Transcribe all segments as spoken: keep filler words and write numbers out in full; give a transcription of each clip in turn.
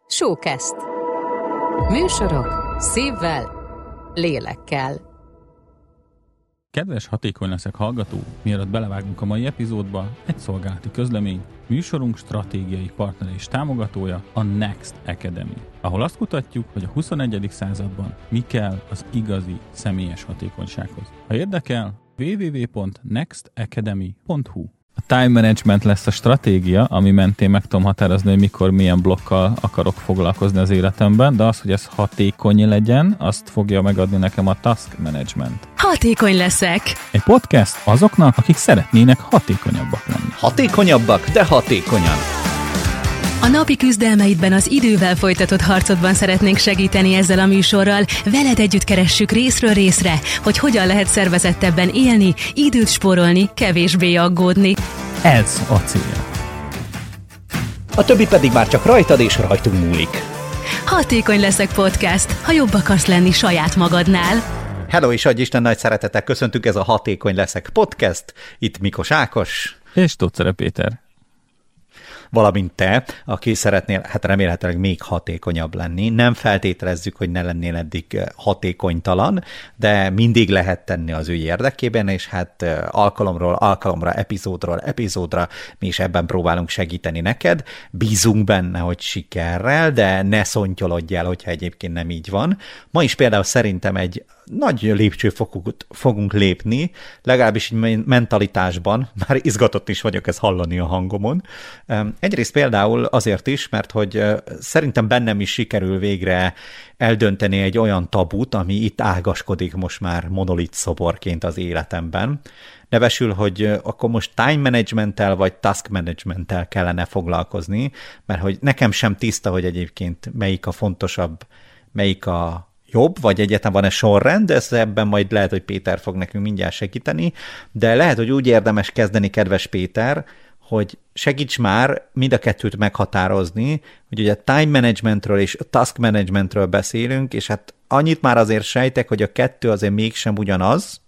Showcast. Műsorok szívvel, lélekkel. Kedves Hatékony leszek hallgató, mielőtt belevágunk a mai epizódba, egy szolgálati közlemény. Műsorunk stratégiai partnere és támogatója a Next Academy, ahol azt kutatjuk, hogy a huszonegyedik században mi kell az igazi személyes hatékonysághoz. Ha érdekel, double-u double-u double-u pont next academy pont hu. A time management lesz a stratégia, ami mentén meg tudom határozni, hogy mikor milyen blokkal akarok foglalkozni az életemben, de az, hogy ez hatékony legyen, azt fogja megadni nekem a task management. Hatékony leszek! Egy podcast azoknak, akik szeretnének hatékonyabbak lenni. Hatékonyabbak, de hatékonyan! A napi küzdelmeidben, az idővel folytatott harcodban szeretnénk segíteni ezzel a műsorral. Veled együtt keressük részről részre, hogy hogyan lehet szervezettebben élni, időt spórolni, kevésbé aggódni. Ez a cél. A többi pedig már csak rajtad és rajtunk múlik. Hatékony leszek podcast, ha jobb akarsz lenni saját magadnál. Hello és adj Isten, nagy szeretettel köszöntük, ez a Hatékony leszek podcast. Itt Mikos Ákos. És Tóth Péter. Valamint te, aki szeretnél, hát remélhetőleg még hatékonyabb lenni. Nem feltételezzük, hogy ne lennél eddig hatékonytalan, de mindig lehet tenni az ügy érdekében, és hát alkalomról alkalomra, epizódról epizódra mi is ebben próbálunk segíteni neked. Bízunk benne, hogy sikerrel, de ne szontyolodj el, hogyha egyébként nem így van. Ma is például szerintem egy nagy lépcsőfokot fogunk lépni, legalábbis így mentalitásban, már izgatott is vagyok ezt hallani a hangomon. Egyrészt például azért is, mert hogy szerintem bennem is sikerül végre eldönteni egy olyan tabut, ami itt ágaskodik most már monolit szoborként az életemben. Nevesül, hogy akkor most time managementtel vagy task managementtel kellene foglalkozni, mert hogy nekem sem tiszta, hogy egyébként melyik a fontosabb, melyik a jobb, vagy egyáltalán van-e sorrend, de ez ebben majd lehet, hogy Péter fog nekünk mindjárt segíteni, de lehet, hogy úgy érdemes kezdeni, kedves Péter, hogy segíts már mind a kettőt meghatározni, hogy ugye a time managementről és a task managementről beszélünk, és hát annyit már azért sejtek, hogy a kettő azért mégsem ugyanaz,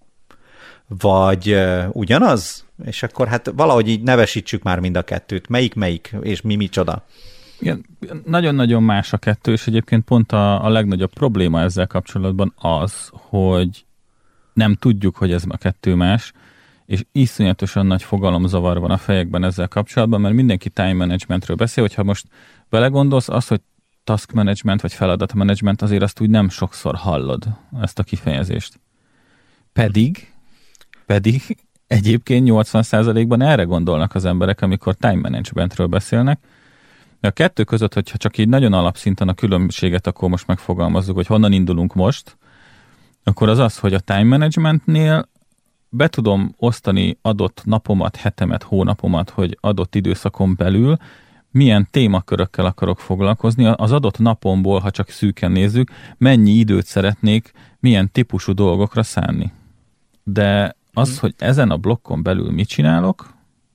vagy uh, ugyanaz, és akkor hát valahogy így nevesítsük már mind a kettőt. Melyik melyik, és mi micsoda? Igen, nagyon-nagyon más a kettő, és egyébként pont a, a legnagyobb probléma ezzel kapcsolatban az, hogy nem tudjuk, hogy ez a kettő más, és iszonyatosan nagy fogalomzavar van a fejekben ezzel kapcsolatban, mert mindenki time managementről beszél, hogyha most belegondolsz, az, hogy task management vagy feladat management, azért azt úgy nem sokszor hallod, ezt a kifejezést. Pedig, pedig egyébként nyolcvan százalékban erre gondolnak az emberek, amikor time managementről beszélnek. De a kettő között, hogyha csak így nagyon alapszinten a különbséget akkor most megfogalmazzuk, hogy honnan indulunk most, akkor az az, hogy a time managementnél be tudom osztani adott napomat, hetemet, hónapomat, hogy adott időszakon belül milyen témakörökkel akarok foglalkozni. Az adott napomból, ha csak szűken nézzük, mennyi időt szeretnék milyen típusú dolgokra szánni. De az, hmm. hogy ezen a blokkon belül mit csinálok,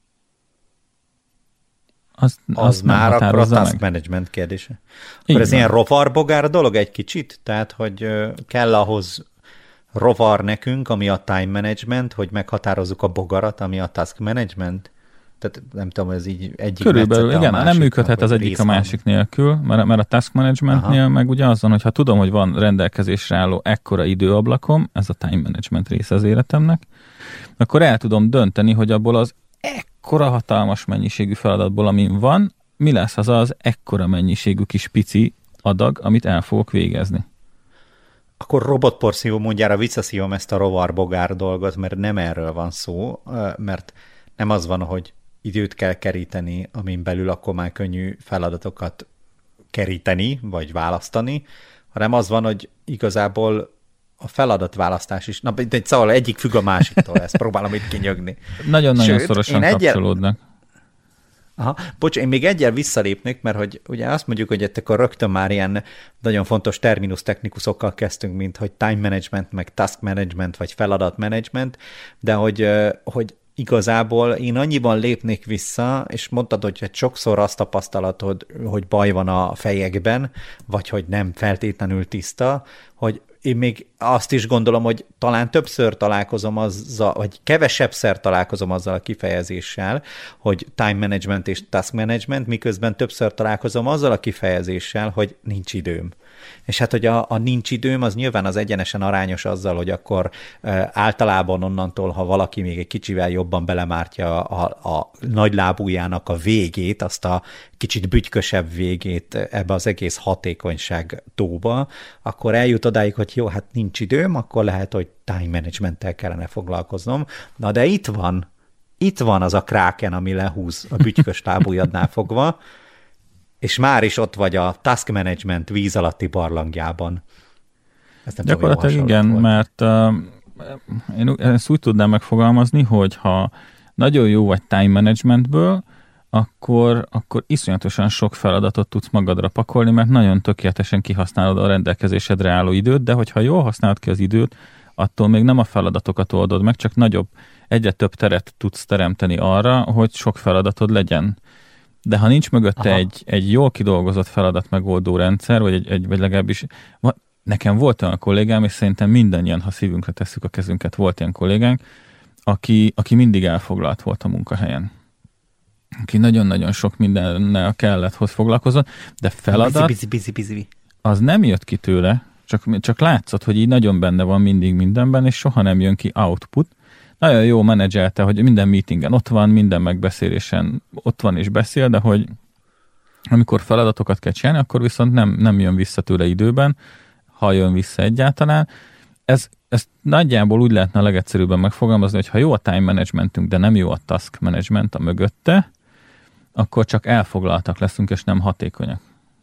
az, az, az már akkor a task meg. management kérdése. Akkor Így ez van. ilyen rovarbogár dolog egy kicsit? Tehát, hogy kell ahhoz rovar nekünk, ami a time management, hogy meghatározzuk a bogarat, ami a task management? Tehát nem tudom, ez így egyik körülbelül, igen, a nem működhet az egyik a másik nélkül, mert, mert a task managementnél Aha. meg ugye azon, hogyha tudom, hogy van rendelkezésre álló ekkora időablakom, ez a time management része az életemnek, akkor el tudom dönteni, hogy abból az ekkora hatalmas mennyiségű feladatból, amin van, mi lesz az az ekkora mennyiségű kis pici adag, amit el fogok végezni. Akkor robotporszívó módjára visszaszívom ezt a rovarbogár dolgot, mert nem erről van szó, mert nem az van, hogy időt kell keríteni, amin belül akkor már könnyű feladatokat keríteni, vagy választani, hanem az van, hogy igazából a feladatválasztás is, na, de szóval egyik függ a másiktól, ezt próbálom itt kinyögni. Nagyon-nagyon Sőt, szorosan egyel... kapcsolódnak. Aha, bocs, én még egyel visszalépnék, mert hogy ugye azt mondjuk, hogy akkor rögtön már ilyen nagyon fontos terminus technikusokkal kezdtünk, mint hogy time management, meg task management, vagy feladat management, de hogy, hogy igazából én annyiban lépnék vissza, és mondtad, hogy sokszor azt tapasztalatod, hogy baj van a fejekben, vagy hogy nem feltétlenül tiszta, hogy én még azt is gondolom, hogy talán többször találkozom azzal, vagy kevesebbszer találkozom azzal a kifejezéssel, hogy time management és task management, miközben többször találkozom azzal a kifejezéssel, hogy nincs időm. És hát, hogy a, a nincs időm, az nyilván az egyenesen arányos azzal, hogy akkor e, általában onnantól, ha valaki még egy kicsivel jobban belemártja a, a nagylábújának a végét, azt a kicsit bütykösebb végét ebbe az egész hatékonyság tóba, akkor eljut odáig, hogy jó, hát nincs időm, akkor lehet, hogy time managementtel kellene foglalkoznom. Na de itt van, itt van az a kráken, ami lehúz a bütykös lábújadnál fogva, és már is ott vagy a task management víz alatti barlangjában. Ezt gyakorlatilag igen, volt. Mert uh, én ezt úgy tudnám megfogalmazni, hogy ha nagyon jó vagy time managementből, akkor, akkor iszonyatosan sok feladatot tudsz magadra pakolni, mert nagyon tökéletesen kihasználod a rendelkezésedre álló időt, de hogyha jól használod ki az időt, attól még nem a feladatokat oldod meg, csak nagyobb, egyre több teret tudsz teremteni arra, hogy sok feladatod legyen. De ha nincs mögötte egy, egy jól kidolgozott feladat megoldó rendszer, vagy, egy, egy, vagy legalábbis nekem volt olyan kollégám, és szerintem mindannyian, ha szívünkre tesszük a kezünket, volt ilyen kollégánk, aki, aki mindig elfoglalt volt a munkahelyen. Aki nagyon-nagyon sok mindennel kellett, hogy foglalkozzon, de feladat busy, busy, busy, busy. az nem jött ki tőle, csak, csak látszott, hogy így nagyon benne van mindig mindenben, és soha nem jön ki output. Nagyon jó menedzselte, hogy minden meetingen ott van, minden megbeszélésen ott van és beszél, de hogy amikor feladatokat kell csinálni, akkor viszont nem, nem jön vissza tőle időben, ha jön vissza egyáltalán. Ez, ezt nagyjából úgy lehetne a legegyszerűbben megfogalmazni, hogy ha jó a time managementünk, de nem jó a task management a mögötte, akkor csak elfoglaltak leszünk, és nem hatékonyak.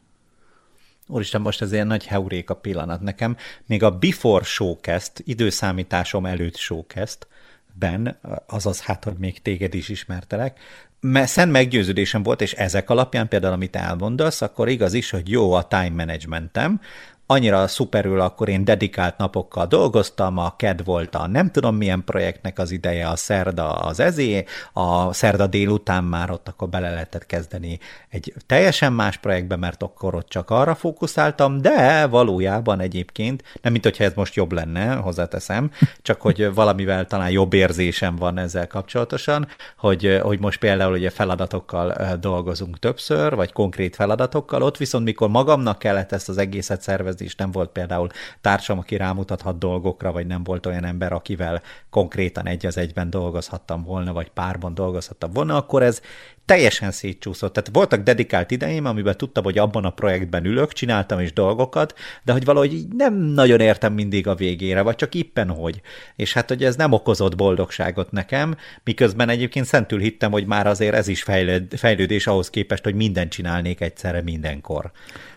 Úristen, most ez ilyen nagy heuréka pillanat nekem. Még a before showcast, időszámításom előtt showcast, ben, azaz hát, hogy még téged is ismertelek, mert szent meggyőződésem volt, és ezek alapján például, amit elmondasz, akkor igaz is, hogy jó a time managementem, annyira szuperül, akkor én dedikált napokkal dolgoztam, a ked volt a nem tudom milyen projektnek az ideje, a szerda az ezé, a szerda délután már ott akkor bele lehetett kezdeni egy teljesen más projektbe, mert akkor ott csak arra fókuszáltam, de valójában egyébként, nem mint hogyha ez most jobb lenne, hozzáteszem, csak hogy valamivel talán jobb érzésem van ezzel kapcsolatosan, hogy, hogy most például ugye feladatokkal dolgozunk többször, vagy konkrét feladatokkal, ott viszont mikor magamnak kellett ezt az egészet szervezni, és nem volt például társam, aki rámutathat dolgokra, vagy nem volt olyan ember, akivel konkrétan egy az egyben dolgozhattam volna, vagy párban dolgozhattam volna, akkor ez teljesen szétcsúszott. Tehát voltak dedikált ideim, amiben tudtam, hogy abban a projektben ülök, csináltam is dolgokat, de hogy valahogy nem nagyon értem mindig a végére, vagy csak éppen hogy. És hát, hogy ez nem okozott boldogságot nekem, miközben egyébként szentül hittem, hogy már azért ez is fejlőd, fejlődés ahhoz képest, hogy mindent csinálnék egyszerre mindenkor.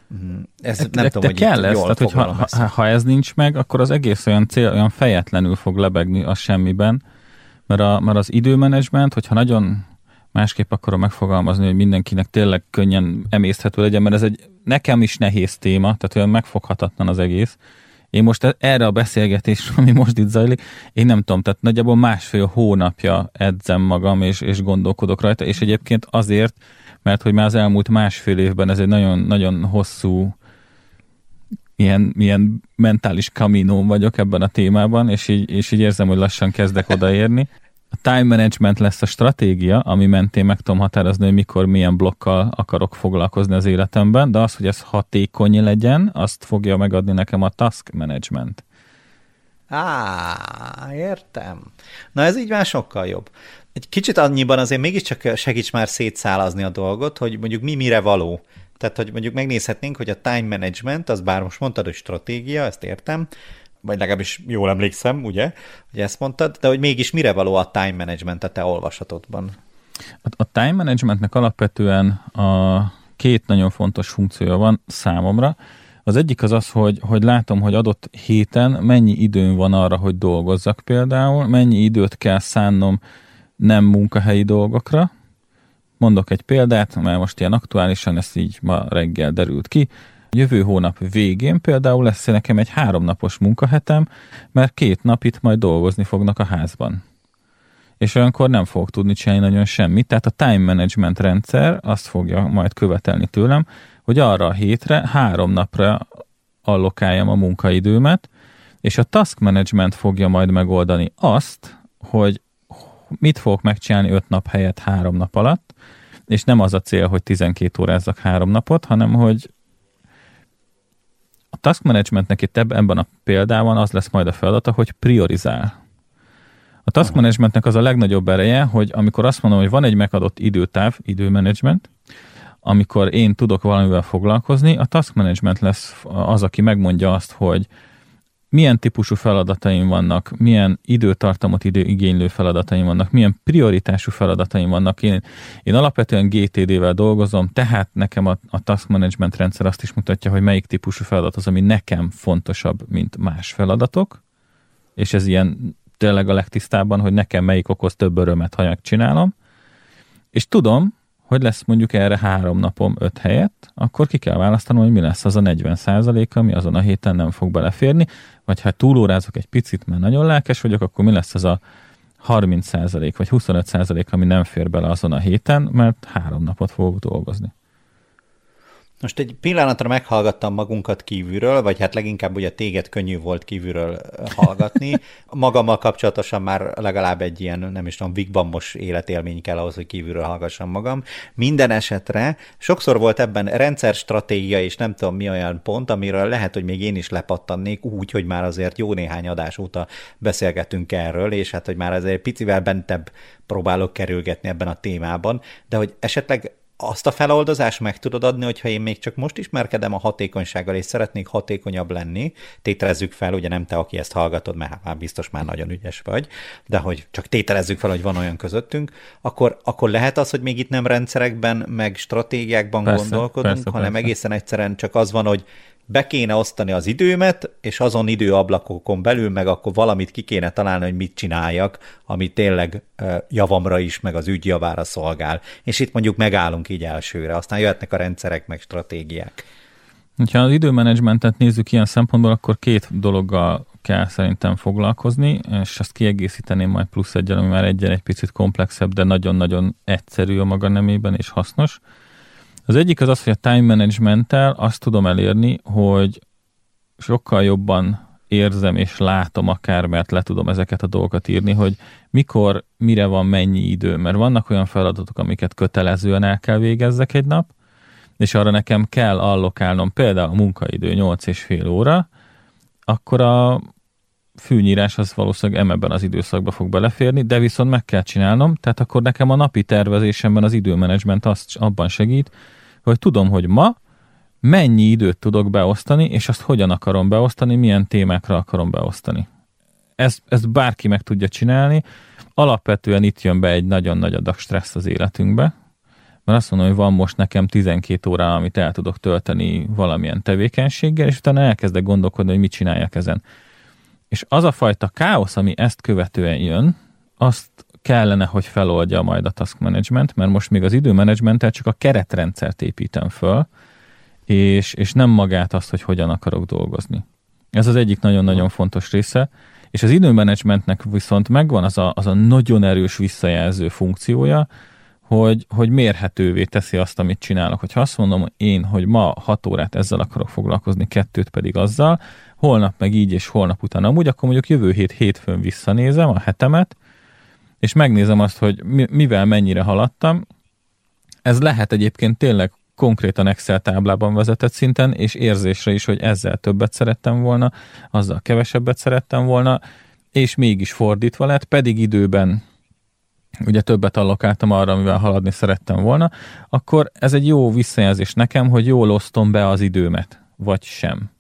Ez de, nem de, tudom, de hogy kell lesz, tehát, hogy ha, ha, ha ez nincs meg, akkor az egész olyan cél, olyan fejetlenül fog lebegni a semmiben, mert, a, mert az időmenedzsment, hogyha nagyon másképp akarom megfogalmazni, hogy mindenkinek tényleg könnyen emészthető legyen, mert ez egy nekem is nehéz téma, tehát olyan megfoghatatlan az egész. Én most erre a beszélgetésre, ami most itt zajlik, én nem tudom, tehát nagyjából másfél hónapja edzem magam, és, és gondolkodok rajta, és egyébként azért, mert hogy már az elmúlt másfél évben ez egy nagyon, nagyon hosszú ilyen, ilyen mentális kaminón vagyok ebben a témában, és így, és így érzem, hogy lassan kezdek odaérni. A time management lesz a stratégia, ami mentén meg tudom határozni, hogy mikor milyen blokkal akarok foglalkozni az életemben, de az, hogy ez hatékony legyen, azt fogja megadni nekem a task management. Á, értem. Na ez így már sokkal jobb. Egy kicsit annyiban azért mégiscsak segíts már szétszálazni a dolgot, hogy mondjuk mi mire való. Tehát, hogy mondjuk megnézhetnénk, hogy a time management, az bár most mondtad, hogy stratégia, ezt értem, vagy legalábbis jól emlékszem, ugye, hogy ezt mondtad, de hogy mégis mire való a time management a te olvasatodban? A, a time managementnek alapvetően a két nagyon fontos funkciója van számomra. Az egyik az az, hogy, hogy látom, hogy adott héten mennyi időm van arra, hogy dolgozzak például, mennyi időt kell szánnom nem munkahelyi dolgokra. Mondok egy példát, mert most ilyen aktuálisan ez így ma reggel derült ki. Jövő hónap végén például lesz nekem egy háromnapos munkahetem, mert két nap itt majd dolgozni fognak a házban. És olyankor nem fogok tudni csinálni nagyon semmit. Tehát a time management rendszer azt fogja majd követelni tőlem, hogy arra a hétre három napra allokáljam a munkaidőmet, És a task management fogja majd megoldani azt, hogy mit fogok megcsinálni öt nap helyett három nap alatt, és nem az a cél, hogy tizenkét órázzak három napot, hanem hogy a task managementnek itt ebben a példában az lesz majd a feladata, hogy priorizál. A task managementnek az a legnagyobb ereje, hogy amikor azt mondom, hogy van egy megadott időtáv, időmenedzsment, amikor én tudok valamivel foglalkozni, a task management lesz az, aki megmondja azt, hogy milyen típusú feladataim vannak, milyen időtartamot idő igénylő feladataim vannak, milyen prioritású feladataim vannak. Én, én alapvetően gé té dé-vel dolgozom, tehát nekem a, a task management rendszer azt is mutatja, hogy melyik típusú feladat az, ami nekem fontosabb, mint más feladatok, és ez ilyen tényleg a legtisztábban, hogy nekem melyik okoz több örömet, ha megcsinálom, és tudom, hogy lesz mondjuk erre három napom öt helyett, akkor ki kell választanom, hogy mi lesz az a negyven százalék, ami azon a héten nem fog beleférni, vagy ha túlórázok egy picit, mert nagyon lelkes vagyok, akkor mi lesz az a harminc százalék vagy huszonöt százalék, ami nem fér bele azon a héten, mert három napot fogok dolgozni. Most egy pillanatra meghallgattam magunkat kívülről, vagy hát leginkább ugye téged könnyű volt kívülről hallgatni. Magammal kapcsolatosan már legalább egy ilyen, nem is tudom, vigbambos életélmény kell ahhoz, hogy kívülről hallgassam magam. Minden esetre sokszor volt ebben rendszerstratégia, és nem tudom mi olyan pont, amiről lehet, hogy még én is lepattannék úgy, hogy már azért jó néhány adás óta beszélgetünk erről, és hát, hogy már azért picivel bentebb próbálok kerülgetni ebben a témában, de hogy esetleg azt a feloldozást meg tudod adni, hogyha én még csak most ismerkedem a hatékonysággal, és szeretnék hatékonyabb lenni, tételezzük fel, ugye nem te, aki ezt hallgatod, mert már biztos már nagyon ügyes vagy, de hogy csak tételezzük fel, hogy van olyan közöttünk, akkor, akkor lehet az, hogy még itt nem rendszerekben, meg stratégiákban persze, gondolkodunk, persze, hanem persze. Egészen egyszerűen csak az van, hogy be kéne osztani az időmet, és azon időablakokon belül meg akkor valamit ki kéne találni, hogy mit csináljak, ami tényleg javamra is, meg az ügy javára szolgál. És itt mondjuk megállunk így elsőre, aztán jöhetnek a rendszerek, meg stratégiák. Ha az időmenedzsmentet nézzük ilyen szempontból, akkor két dologgal kell szerintem foglalkozni, és azt kiegészíteném majd plusz egyen, ami már egyen egy picit komplexebb, de nagyon-nagyon egyszerű a maga nemében, és hasznos. Az egyik az az, hogy a time managementtel azt tudom elérni, hogy sokkal jobban érzem és látom akár, mert le tudom ezeket a dolgokat írni, hogy mikor, mire van mennyi idő, mert vannak olyan feladatok, amiket kötelezően el kell végezzek egy nap, és arra nekem kell allokálnom például a munkaidő nyolc és fél óra, akkor a fűnyírás az valószínűleg ebben az időszakban fog beleférni, de viszont meg kell csinálnom, tehát akkor nekem a napi tervezésemben az időmenedzsment azt abban segít, hogy tudom, hogy ma mennyi időt tudok beosztani, és azt hogyan akarom beosztani, milyen témákra akarom beosztani. Ezt, ezt bárki meg tudja csinálni. Alapvetően itt jön be egy nagyon nagy adag stressz az életünkbe, mert azt mondom, hogy van most nekem tizenkét óra, amit el tudok tölteni valamilyen tevékenységgel, és utána elkezdek gondolkodni, hogy mit csináljak ezen. És az a fajta káosz, ami ezt követően jön, azt kellene, hogy feloldja majd a task management, mert most még az időmenedzsmenttel csak a keretrendszert építem föl, és, és nem magát azt, hogy hogyan akarok dolgozni. Ez az egyik nagyon-nagyon fontos része, és az időmenedzsmentnek viszont megvan az a, az a nagyon erős visszajelző funkciója, hogy, hogy mérhetővé teszi azt, amit csinálok. Hogyha azt mondom én, hogy ma hat órát ezzel akarok foglalkozni, kettőt pedig azzal, holnap meg így, és holnap után amúgy, akkor mondjuk jövő hét hétfőn visszanézem a hetemet, és megnézem azt, hogy mivel mennyire haladtam. Ez lehet egyébként tényleg konkrétan Excel táblában vezetett szinten, és érzésre is, hogy ezzel többet szerettem volna, azzal kevesebbet szerettem volna, és mégis fordítva lett, pedig időben ugye többet allokáltam arra, amivel haladni szerettem volna, akkor ez egy jó visszajelzés nekem, hogy jól osztom be az időmet, vagy sem.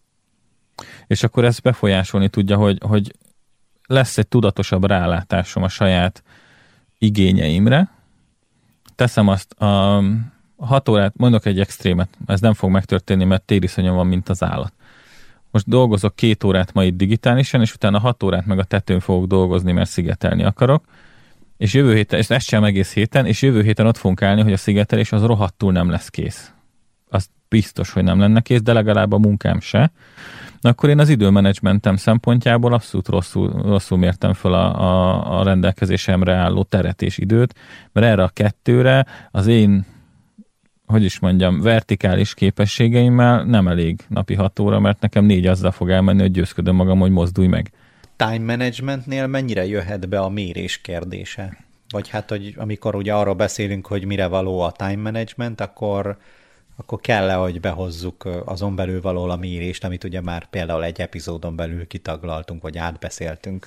És akkor ez befolyásolni tudja, hogy, hogy lesz egy tudatosabb rálátásom a saját igényeimre. Teszem azt, a hat órát, mondok egy extrémet, ez nem fog megtörténni, mert tériszonyom van, mint az állat. Most dolgozok két órát ma itt digitálisan, és utána hat órát meg a tetőn fogok dolgozni, mert szigetelni akarok, és jövő héten, és ezt sem egész héten, és jövő héten ott fogunk állni, hogy a szigetelés az rohadtul nem lesz kész. Az biztos, hogy nem lenne kész, de legalább a munkám se. Akkor én az időmenedzsmentem szempontjából abszolút rosszul, rosszul mértem fel a, a, a rendelkezésemre álló teret és időt, mert erre a kettőre az én hogy is mondjam, vertikális képességeimmel nem elég napi hat óra, mert nekem négy azzal fog elmenni, hogy győzködöm magam, hogy mozdulj meg. Time managementnél mennyire jöhet be a mérés kérdése? Vagy hát, hogy amikor ugye arról beszélünk, hogy mire való a time management, akkor, akkor kell-e, hogy behozzuk azon belül való a mérést, amit ugye már például egy epizódon belül kitaglaltunk, vagy átbeszéltünk.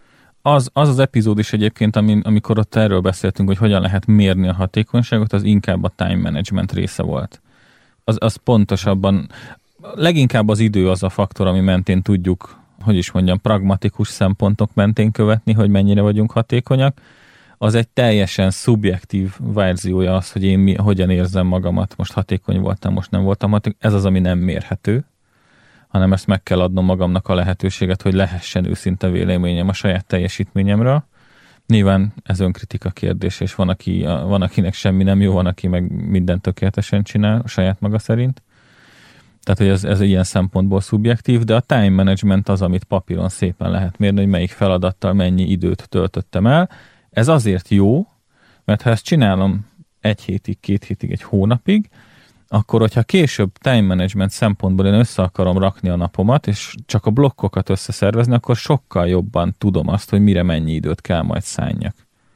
Az az, az epizód is egyébként, amin, amikor ott erről beszéltünk, hogy hogyan lehet mérni a hatékonyságot, az inkább a time management része volt. Az, az pontosabban, leginkább az idő az a faktor, ami mentén tudjuk, hogy is mondjam, pragmatikus szempontok mentén követni, hogy mennyire vagyunk hatékonyak. Az egy teljesen szubjektív verziója az, hogy én mi, hogyan érzem magamat, most hatékony voltam, most nem voltam hatékony. Ez az, ami nem mérhető, hanem ezt meg kell adnom magamnak a lehetőséget, hogy lehessen őszinte véleményem a saját teljesítményemről. Nyilván ez önkritika kérdés, és van, aki, van akinek semmi nem jó, van, aki meg mindent tökéletesen csinál a saját maga szerint. Tehát, hogy ez, ez ilyen szempontból szubjektív, de a time management az, amit papíron szépen lehet mérni, hogy melyik feladattal mennyi időt töltöttem el. Ez azért jó, mert ha ezt csinálom egy hétig, két hétig, egy hónapig, akkor, hogyha később time management szempontból én össze akarom rakni a napomat, és csak a blokkokat összeszervezni, akkor sokkal jobban tudom azt, hogy mire mennyi időt kell majd szánjak.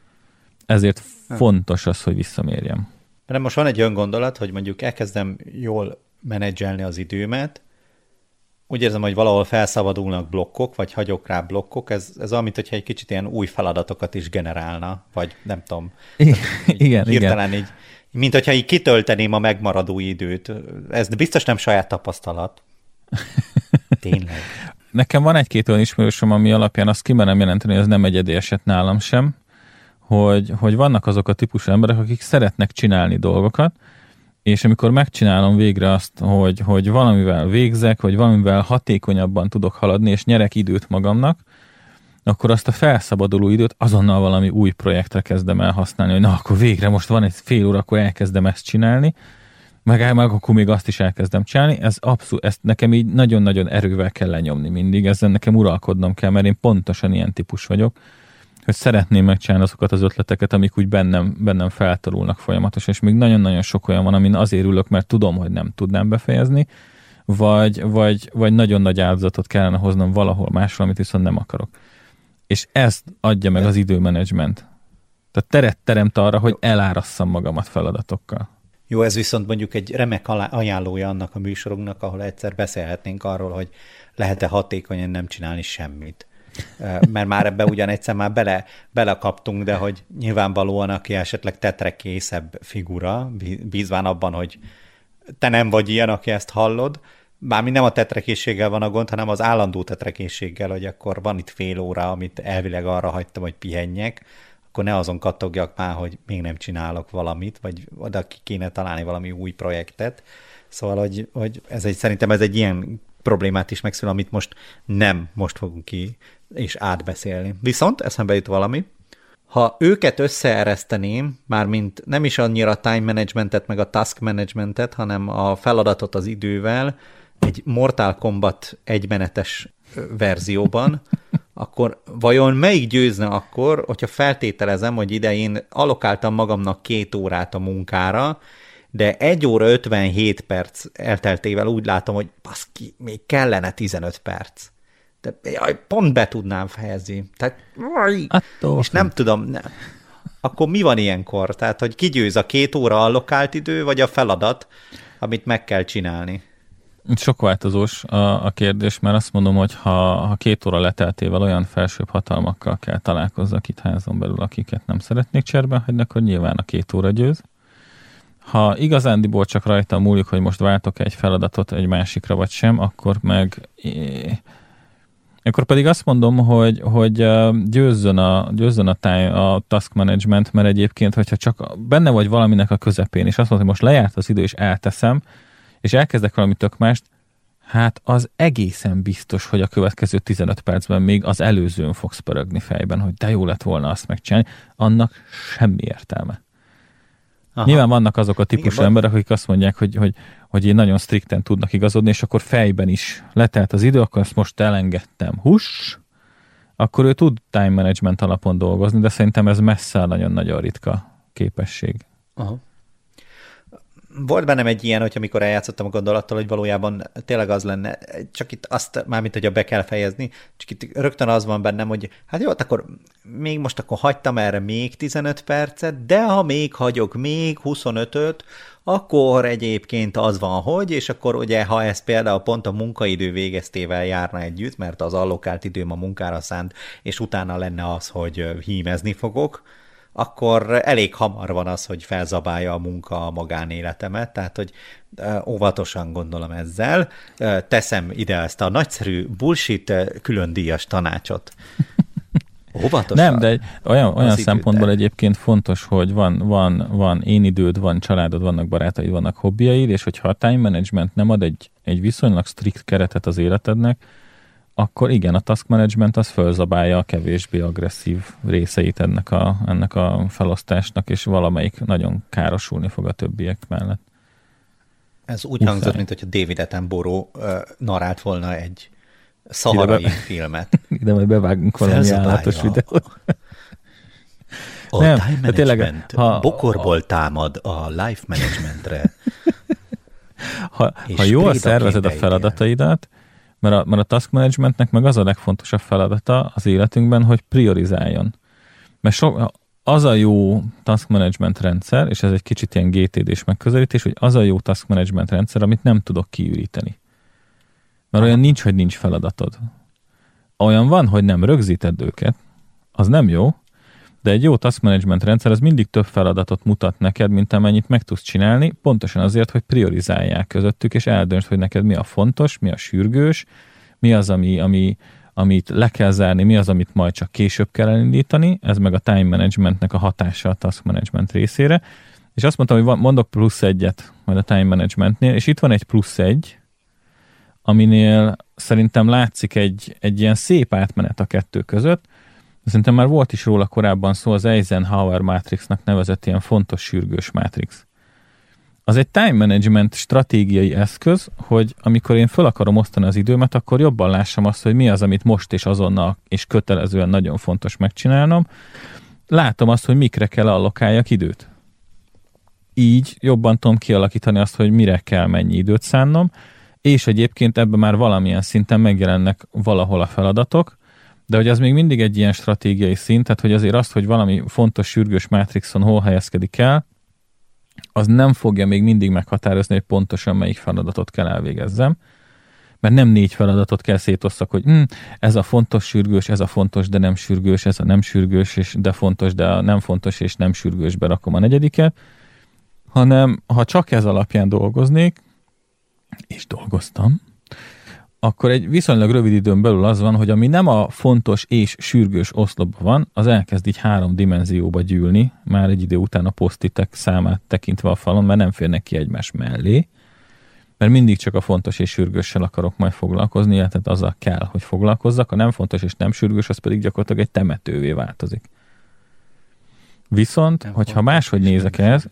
Ezért ha. fontos az, hogy visszamérjem. Mert most van egy olyan gondolat, hogy mondjuk elkezdem jól menedzselni az időmet, úgy érzem, hogy valahol felszabadulnak blokkok, vagy hagyok rá blokkok, ez, ez olyan, mintha egy kicsit ilyen új feladatokat is generálna, vagy nem tudom. Igen, igen. Hirtelen így, mint hogyha így kitölteném a megmaradó időt. Ez biztos nem saját tapasztalat. Tényleg. Nekem van egy-két olyan ismerősöm, ami alapján azt kimerem jelenteni, hogy ez nem egyedi eset nálam sem, hogy, hogy vannak azok a típusú emberek, akik szeretnek csinálni dolgokat, és amikor megcsinálom végre azt, hogy, hogy valamivel végzek, vagy valamivel hatékonyabban tudok haladni, és nyerek időt magamnak, akkor azt a felszabaduló időt azonnal valami új projektre kezdem el használni, hogy na, akkor végre most van egy fél óra, akkor elkezdem ezt csinálni, meg, meg akkor még azt is elkezdem csinálni. Ez abszolút, ezt nekem így nagyon-nagyon erővel kell lenyomni mindig, ezzel nekem uralkodnom kell, mert én pontosan ilyen típus vagyok, hogy szeretném megcsinálni azokat az ötleteket, amik úgy bennem, bennem feltarulnak folyamatosan, és még nagyon-nagyon sok olyan van, amin azért ülök, mert tudom, hogy nem tudnám befejezni, vagy, vagy, vagy nagyon nagy áldozatot kellene hoznom valahol máshol, amit viszont nem akarok. És ezt adja meg az időmenedzsment. Tehát teret teremt arra, hogy elárasszam magamat feladatokkal. Jó, ez viszont mondjuk egy remek ajánlója annak a műsorunknak, ahol egyszer beszélhetnénk arról, hogy lehet-e hatékonyan nem csinálni semmit. Mert már ebbe ugyan egyszer már bele, belekaptunk, de hogy nyilvánvalóan, aki esetleg tetrekészebb figura, bízván abban, hogy te nem vagy ilyen, aki ezt hallod, bármi nem a tetrekészséggel van a gond, hanem az állandó tetrekészséggel, hogy akkor van itt fél óra, amit elvileg arra hagytam, hogy pihenjek, akkor ne azon kattogjak már, hogy még nem csinálok valamit, vagy oda ki kéne találni valami új projektet. Szóval, hogy, hogy ez egy, szerintem ez egy ilyen problémát is megszül, amit most nem most fogunk ki és átbeszélni. Viszont eszembe jut valami, ha őket összeereszteném, mármint nem is annyira a time managementet, meg a task managementet, hanem a feladatot az idővel, egy Mortal Kombat egymenetes verzióban, akkor vajon melyik győzne akkor, hogyha feltételezem, hogy ide én allokáltam magamnak két órát a munkára, de egy óra ötvenhét perc elteltével úgy látom, hogy baszki, még kellene tizenöt perc. De jaj, pont be tudnám fejezni. Tehát, Attól és nem tudom, ne. Akkor mi van ilyenkor? Tehát, hogy ki győz, a két óra allokált idő, vagy a feladat, amit meg kell csinálni? Sok változós a, a kérdés, mert azt mondom, hogy ha, ha két óra leteltével olyan felsőbb hatalmakkal kell találkozzak itt házon belül, akiket nem szeretnék cserben hagyni, akkor nyilván a két óra győz. Ha igazándiból csak rajta múlik, hogy most váltok egy feladatot egy másikra vagy sem, akkor meg... Akkor pedig azt mondom, hogy, hogy győzzön, a, győzzön a, time, a task management, mert egyébként, hogyha csak benne vagy valaminek a közepén, és azt mondod, hogy most lejárt az idő, és elteszem, és elkezdek valami tök mást, hát az egészen biztos, hogy a következő tizenöt percben még az előzőn fogsz pörögni fejben, hogy de jó lett volna azt megcsinálni, annak semmi értelme. Aha. Nyilván vannak azok a típusú Igen, emberek, akik azt mondják, hogy, hogy, hogy én nagyon strikten tudnak igazodni, és akkor fejben is letelt az idő, akkor ezt most elengedtem. Huss! Akkor ő tud time management alapon dolgozni, de szerintem ez messze nagyon-nagyon ritka képesség. Aha. volt bennem egy ilyen, hogy amikor eljátszottam a gondolattal, hogy valójában tényleg az lenne, csak itt azt, mármint, hogyha be kell fejezni, csak itt rögtön az van bennem, hogy hát jó, akkor még most akkor hagytam erre még tizenöt percet, de ha még hagyok még huszonötöt, akkor egyébként az van, hogy, és akkor ugye, ha ez például pont a munkaidő végeztével járna együtt, mert az allokált időm a munkára szánt, és utána lenne az, hogy hímezni fogok, akkor elég hamar van az, hogy felzabálja a munka a magánéletemet, tehát, hogy óvatosan gondolom ezzel. Teszem ide ezt a nagyszerű bullshit különdíjas tanácsot. Óvatosan. Nem, de olyan, olyan szempontból egyébként fontos, hogy van, van, van én időd, van családod, vannak barátaid, vannak hobbiaid, és hogyha a time management nem ad egy, egy viszonylag strikt keretet az életednek, akkor igen, a task management az fölzabálja a kevésbé agresszív részeit ennek a, ennek a felosztásnak, és valamelyik nagyon károsulni fog a többiek mellett. Ez úgy Uszály. hangzott, mint hogyha David Attenborough uh, narált volna egy szaharai ide filmet. Ide majd bevágunk valami állatos videót. A nem, time management tényleg, ha, bokorból a, támad a life managementre. Ha, ha jól szervezed a feladataidat, mert a, mert a task managementnek meg az a legfontosabb feladata az életünkben, hogy priorizáljon. Mert so, az a jó task management rendszer, és ez egy kicsit ilyen gé té dés megközelítés, hogy az a jó task management rendszer, amit nem tudok kiüríteni. Mert olyan nincs, hogy nincs feladatod. Olyan van, hogy nem rögzíted őket, az nem jó, de egy jó task management rendszer az mindig több feladatot mutat neked, mint amennyit meg tudsz csinálni, pontosan azért, hogy priorizálják közöttük, és eldöntsd, hogy neked mi a fontos, mi a sürgős, mi az, ami, ami, amit le kell zárni, mi az, amit majd csak később kell elindítani, ez meg a time managementnek a hatása a task management részére. És azt mondtam, hogy mondok plusz egyet majd a time managementnél, és itt van egy plusz egy, aminél szerintem látszik egy, egy ilyen szép átmenet a kettő között. Szerintem már volt is róla korábban szó, az Eisenhower Matrixnak nevezett ilyen fontos sürgős mátrix. Az egy time management stratégiai eszköz, hogy amikor én föl akarom osztani az időmet, akkor jobban lássam azt, hogy mi az, amit most és azonnal és kötelezően nagyon fontos megcsinálnom. Látom azt, hogy mikre kell allokáljak időt. Így jobban tudom kialakítani azt, hogy mire kell mennyi időt szánnom, és egyébként ebben már valamilyen szinten megjelennek valahol a feladatok, de hogy az még mindig egy ilyen stratégiai szint, tehát hogy azért azt, hogy valami fontos sürgős mátrixon hol helyezkedik el, az nem fogja még mindig meghatározni, hogy pontosan melyik feladatot kell elvégezzem, mert nem négy feladatot kell szétosszak, hogy hm, ez a fontos sürgős, ez a fontos, de nem sürgős, ez a nem sürgős, és de fontos, de a nem fontos, és nem sürgősbe rakom a negyediket, hanem ha csak ez alapján dolgoznék, és dolgoztam, akkor egy viszonylag rövid időn belül az van, hogy ami nem a fontos és sürgős oszlopban van, az elkezd így három dimenzióba gyűlni, már egy idő után a posztitek számát tekintve a falon, mert nem férnek ki egymás mellé, mert mindig csak a fontos és sürgőssel akarok majd foglalkozni, tehát azzal kell, hogy foglalkozzak, a nem fontos és nem sürgős, az pedig gyakorlatilag egy temetővé változik. Viszont, nem hogyha máshogy nézek ez,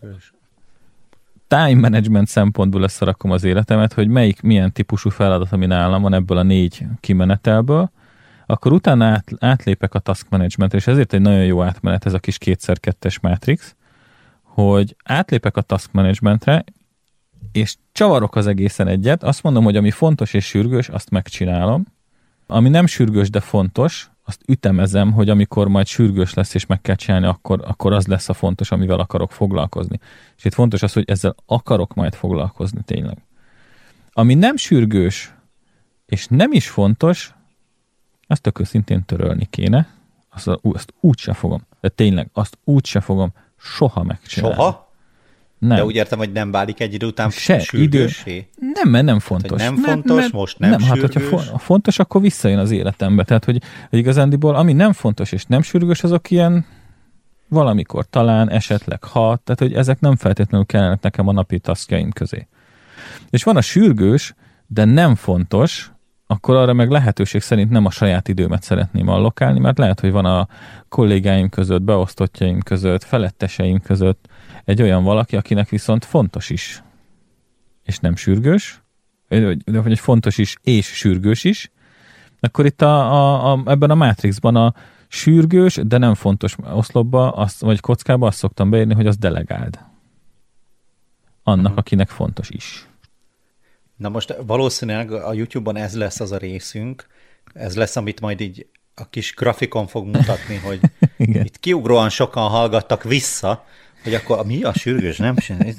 time management szempontból összerakom az életemet, hogy melyik, milyen típusú feladat, ami nálam van ebből a négy kimenetelből, akkor utána át, átlépek a task managementre, és ezért egy nagyon jó átmenet ez a kis kétszer kettes mátrix, hogy átlépek a task managementre, és csavarok az egészen egyet, azt mondom, hogy ami fontos és sürgős, azt megcsinálom, ami nem sürgős, de fontos, azt ütemezem, hogy amikor majd sürgős lesz, és meg kell csinálni, akkor, akkor az lesz a fontos, amivel akarok foglalkozni. És itt fontos az, hogy ezzel akarok majd foglalkozni tényleg. Ami nem sürgős, és nem is fontos, azt tök őszintén törölni kéne, azt, azt úgy se fogom. De tényleg, azt úgy se fogom soha megcsinálni. Soha? Nem. De úgy értem, hogy nem válik egy idő után se, sürgőssé? Idő... Nem, mert nem fontos. Tehát, nem fontos, nem, most nem, nem sürgős? Hát, hogyha fontos, akkor visszajön az életembe. Tehát, hogy igazándiból, ami nem fontos és nem sürgős, azok ilyen valamikor talán, esetleg ha, tehát, hogy ezek nem feltétlenül kellenek nekem a napi taskjaim közé. És van a sürgős, de nem fontos, akkor arra meg lehetőség szerint nem a saját időmet szeretném allokálni, mert lehet, hogy van a kollégáim között, beosztottjaim között, feletteseim között egy olyan valaki, akinek viszont fontos is, és nem sürgős, de hogy fontos is, és sürgős is, akkor itt a, a, a, ebben a mátrixban a sürgős, de nem fontos oszlopba, azt, vagy kockába azt szoktam beírni, hogy az delegáld. annak, uh-huh. akinek fontos is. Na most valószínűleg a YouTube-on ez lesz az a részünk, ez lesz, amit majd így a kis grafikon fog mutatni, hogy itt kiugróan sokan hallgattak vissza, hogy akkor mi a sürgős, nem?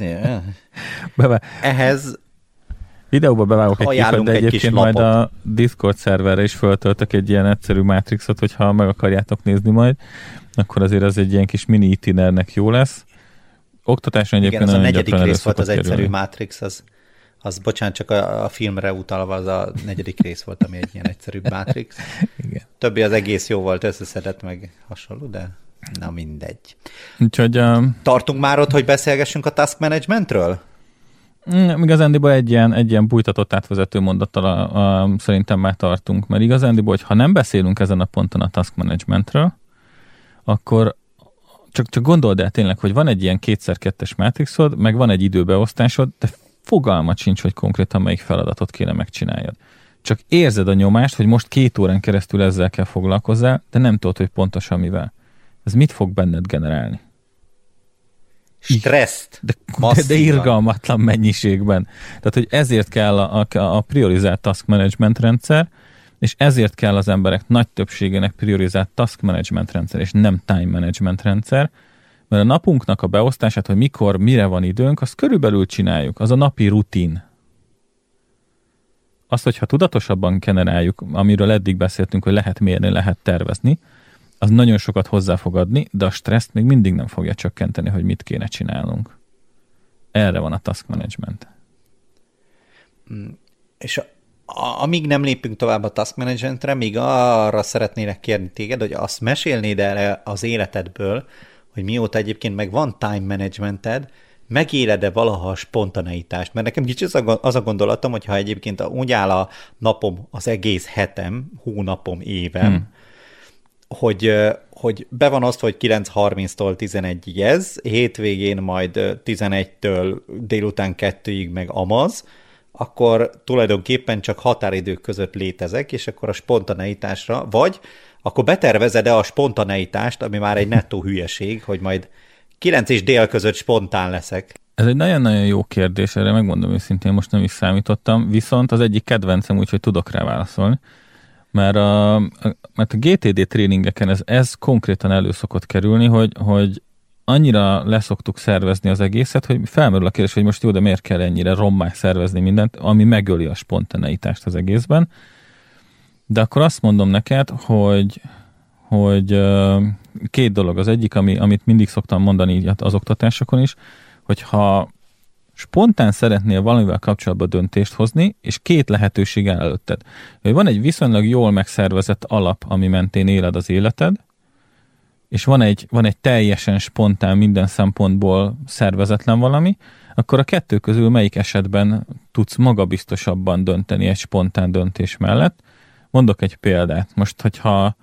Ehhez videóba bevágok egy képet, de egyébként egy majd a Discord szerverre is föltöltök egy ilyen egyszerű Matrixot, hogyha meg akarjátok nézni majd, akkor azért ez egy ilyen kis mini itinernek jó lesz. Oktatáson egyébként igen, az a negyedik rész volt az egyszerű kerülni. Matrix, az, az bocsánat, csak a, a filmre utalva az a negyedik rész volt, ami egy ilyen egyszerű Matrix. Igen. Többi az egész jó volt, összeszedett meg hasonló, de na mindegy. Úgyhogy, um... tartunk már ott, hogy beszélgessünk a task managementről? Igazándiból egy ilyen, egy ilyen bújtatott átvezető mondattal a, a, szerintem már tartunk, mert igazándiból, hogy ha nem beszélünk ezen a ponton a task managementről, akkor csak, csak gondold el tényleg, hogy van egy ilyen kétszer kettes mátrixod, meg van egy időbeosztásod, de fogalmat sincs, hogy konkrétan melyik feladatot kéne megcsináljad. Csak érzed a nyomást, hogy most két órán keresztül ezzel kell foglalkozzál, de nem tudod, hogy pontosan mivel. Ez mit fog benned generálni? Stresszt. De, de, de irgalmatlan mennyiségben. Tehát, hogy ezért kell a, a, a priorizált task management rendszer, és ezért kell az emberek nagy többségének priorizált task management rendszer, és nem time management rendszer, mert a napunknak a beosztását, hogy mikor, mire van időnk, azt körülbelül csináljuk. Az a napi rutin. Azt, hogyha tudatosabban generáljuk, amiről eddig beszéltünk, hogy lehet mérni, lehet tervezni, az nagyon sokat hozzá fog adni, de a stresszt még mindig nem fogja csökkenteni, hogy mit kéne csinálnunk. Erre van a task management. És a, a, amíg nem lépünk tovább a task managementre, még arra szeretnélek kérni téged, hogy azt mesélnéd el az életedből, hogy mióta egyébként meg van time managemented, megéled-e valaha a spontaneitást? Mert nekem kicsit az a gondolatom, hogyha egyébként úgy áll a napom, az egész hetem, hónapom, évem, hmm. hogy, hogy be van azt, hogy kilenc harminctól tizenegyig ez, hétvégén majd tizenegytől délután kettőig meg amaz, akkor tulajdonképpen csak határidők között létezek, és akkor a spontaneitásra, vagy akkor betervezed-e a spontaneitást, ami már egy nettó hülyeség, hogy majd kilenc és dél között spontán leszek? Ez egy nagyon-nagyon jó kérdés, erre megmondom őszintén, most nem is számítottam, viszont az egyik kedvencem, úgyhogy tudok rá válaszolni, mert a, a, mert a gé té dé tréningeken ez, ez konkrétan elő szokott kerülni, hogy, hogy annyira leszoktuk szervezni az egészet, hogy felmerül a kérdés, hogy most jó, de miért kell ennyire rommá szervezni mindent, ami megöli a spontaneitást az egészben. De akkor azt mondom neked, hogy, hogy két dolog. Az egyik, ami, amit mindig szoktam mondani így az oktatásokon is, hogyha spontán szeretnél valamivel kapcsolatban döntést hozni, és két lehetőség áll előtted. Hogy van egy viszonylag jól megszervezett alap, ami mentén éled az életed, és van egy, van egy teljesen spontán, minden szempontból szervezetlen valami, akkor a kettő közül melyik esetben tudsz magabiztosabban dönteni egy spontán döntés mellett. Mondok egy példát. Most, hogyha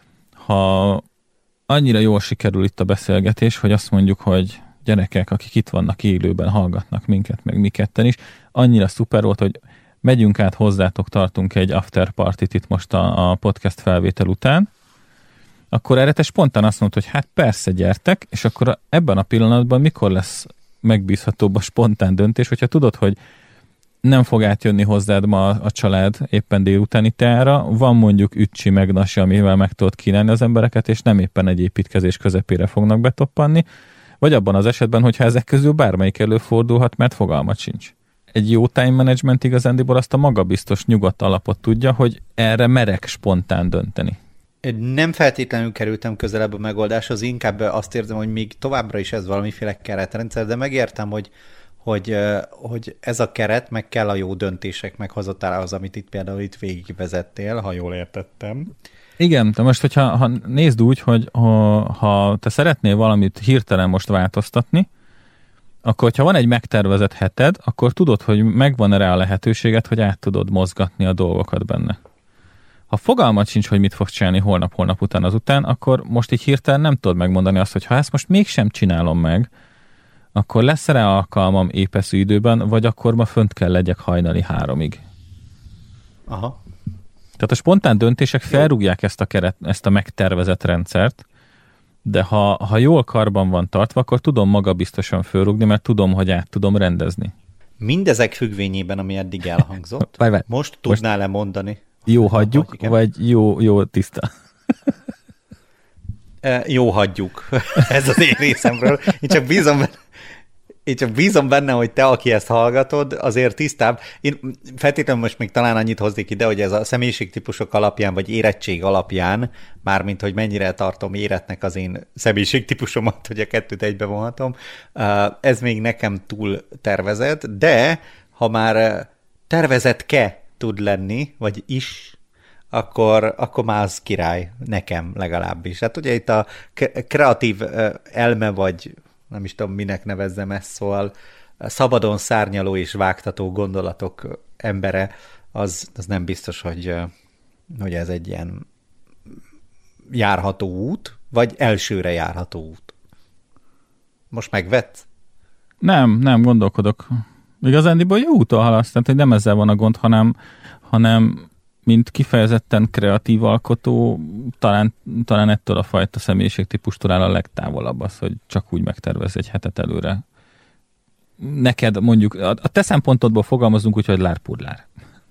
ha annyira jól sikerül itt a beszélgetés, hogy azt mondjuk, hogy gyerekek, akik itt vannak élőben, hallgatnak minket, meg mi ketten is, annyira szuper volt, hogy megyünk át hozzátok, tartunk egy after partyt itt most a, a podcast felvétel után, akkor erre te spontán azt mondod, hogy hát persze, gyertek, és akkor ebben a pillanatban mikor lesz megbízhatóbb a spontán döntés, hogyha tudod, hogy nem fog átjönni hozzád ma a család éppen délutáni teára, van mondjuk üccsi meg nasi, amivel meg tudod kínálni az embereket, és nem éppen egy építkezés közepére fognak betoppanni, vagy abban az esetben, hogyha ezek közül bármelyik előfordulhat, mert fogalmat sincs. Egy jó time management igazándiból azt a magabiztos, nyugodt alapot tudja, hogy erre merek spontán dönteni. Nem feltétlenül kerültem közelebb a megoldáshoz, inkább azt érzem, hogy még továbbra is ez valamiféle keretrendszer, de megértem, hogy, hogy, hogy ez a keret, meg kell a jó döntések meghozatalához, amit itt például itt végigvezettél, ha jól értettem. Igen, de most, hogyha ha nézd úgy, hogy ha, ha te szeretnél valamit hirtelen most változtatni, akkor, ha van egy megtervezett heted, akkor tudod, hogy megvan rá a lehetőséget, hogy át tudod mozgatni a dolgokat benne. Ha fogalmat sincs, hogy mit fogsz csinálni holnap-holnap után azután, akkor most így hirtelen nem tudod megmondani azt, hogy ha ezt most mégsem csinálom meg, akkor lesz rá alkalmam épeszű időben, vagy akkor ma fönt kell legyek hajnali háromig. Aha. Tehát a spontán döntések felrúgják ezt a keret, ezt a megtervezett rendszert, De ha, ha jól karban van tartva, akkor tudom magabiztosan fölrúgni, mert tudom, hogy át tudom rendezni. Mindezek függvényében, ami eddig elhangzott, várj, várj. most tudnál most lemondani? Jó hagyjuk, vagy, vagy jó, jó tiszta? Jó hagyjuk. Ez az én részemről. Én csak bízom benne, én csak bízom benne, hogy te, aki ezt hallgatod, azért tisztább. Én feltétlenül most még talán annyit hoznék ide, hogy ez a személyiségtípusok alapján, vagy érettség alapján, mármint, hogy mennyire tartom éretnek az én személyiségtípusomat, hogy a kettőt egybe vonhatom, ez még nekem túl tervezett, de ha már tervezett-ke tud lenni, vagy is, akkor, akkor már az király, nekem legalábbis. Hát ugye itt a kreatív elme, vagy nem is tudom, minek nevezzem ezt, szóval szabadon szárnyaló és vágtató gondolatok embere, az, az nem biztos, hogy, hogy ez egy ilyen járható út, vagy elsőre járható út. Most megvetsz? Nem, nem, gondolkodok. Igazándiból jó úton haladsz, tehát hogy nem ezzel van a gond, hanem, hanem mint kifejezetten kreatív alkotó, talán, talán ettől a fajta személyiségtípustól áll a legtávolabb az, hogy csak úgy megtervez egy hetet előre. Neked mondjuk, a te szempontodból fogalmazunk úgy, hogy lárpurlár.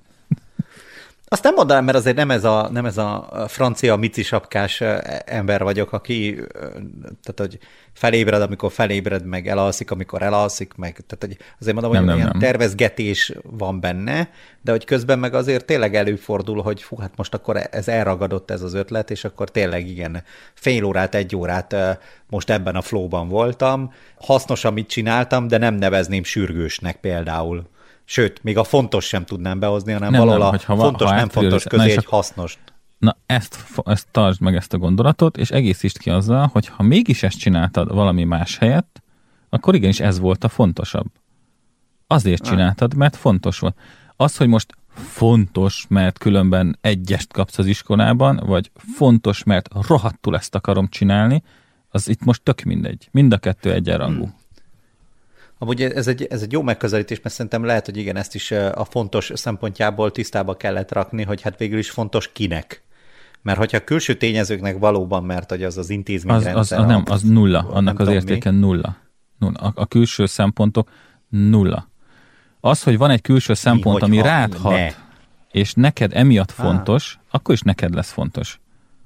Azt nem mondanám, mert azért nem ez a, nem ez a francia micisapkás ember vagyok, aki tehát, hogy felébred, amikor felébred, meg elalszik, amikor elalszik, meg tehát, hogy azért mondom, nem, hogy nem, ilyen nem. tervezgetés van benne, de hogy közben meg azért tényleg előfordul, hogy fú, hát most akkor ez elragadott ez az ötlet, és akkor tényleg igen, fél órát, egy órát most ebben a flowban voltam. Hasznos, amit csináltam, de nem nevezném sürgősnek például. Sőt, még a fontos sem tudnám behozni, hanem nem, valahol nem, a fontos, ha nem fontos közé egy hasznos. Na, ezt, ezt tartsd meg ezt a gondolatot, és egészítsd ki azzal, hogy ha mégis ezt csináltad valami más helyett, akkor igenis ez volt a fontosabb. Azért csináltad, mert fontos volt. Az, hogy most fontos, mert különben egyest kapsz az iskolában, vagy fontos, mert rohadtul ezt akarom csinálni, az itt most tök mindegy. Mind a kettő egyenrangú. Hmm. Amúgy ez egy, ez egy jó megközelítés, mert szerintem lehet, hogy igen, ezt is a fontos szempontjából tisztába kellett rakni, hogy hát végül is fontos kinek. Mert hogyha külső tényezőknek valóban, mert hogy az az intézményrendszer... Az, az, az, nem, az nulla, annak az értéke nulla. nulla. A, a külső szempontok nulla. Az, hogy van egy külső szempont, Mi, ami rád hat, ne. és neked emiatt fontos, Á. akkor is neked lesz fontos.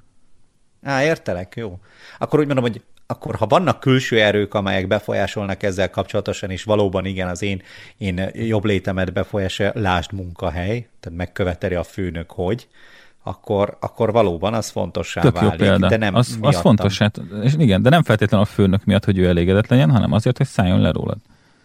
Á, értelek, jó. Akkor úgy mondom, hogy akkor ha vannak külső erők, amelyek befolyásolnak ezzel kapcsolatosan, és valóban igen, az én, én jobb létemet befolyásolja, lásd munkahely, tehát megköveteli a főnök, hogy, akkor, akkor valóban az fontossá Tök válik. Jó példa. De nem az, az fontos, hát, és igen, de nem feltétlenül a főnök miatt, hogy ő elégedett legyen, hanem azért, hogy szálljon le rólad.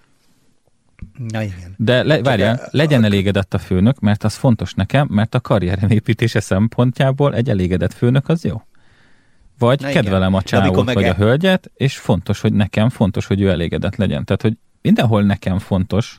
Na igen. De le, várjál, de, legyen elégedett a főnök, mert az fontos nekem, mert a karrierem építése szempontjából egy elégedett főnök az jó. Vagy Na kedvelem igen. a csávót, vagy a hölgyet, és fontos, hogy nekem fontos, hogy ő elégedett legyen. Tehát, hogy mindenhol nekem fontos.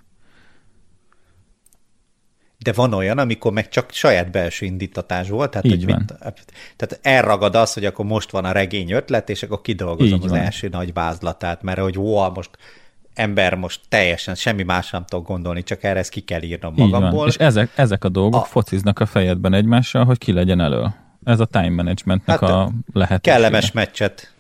De van olyan, amikor meg csak saját belső indítatás volt, tehát, hogy mit, tehát elragad az, hogy akkor most van a regény ötlet, és akkor kidolgozom Így az van. első nagy vázlatát, mert hogy wow, most ember most teljesen semmi más nem tudok gondolni, csak erre ezt ki kell írnom magamból. És ezek, ezek a dolgok a... fociznak a fejedben egymással, hogy ki legyen elő. Ez a time managementnek hát, a lehetősége. Kellemes meccset.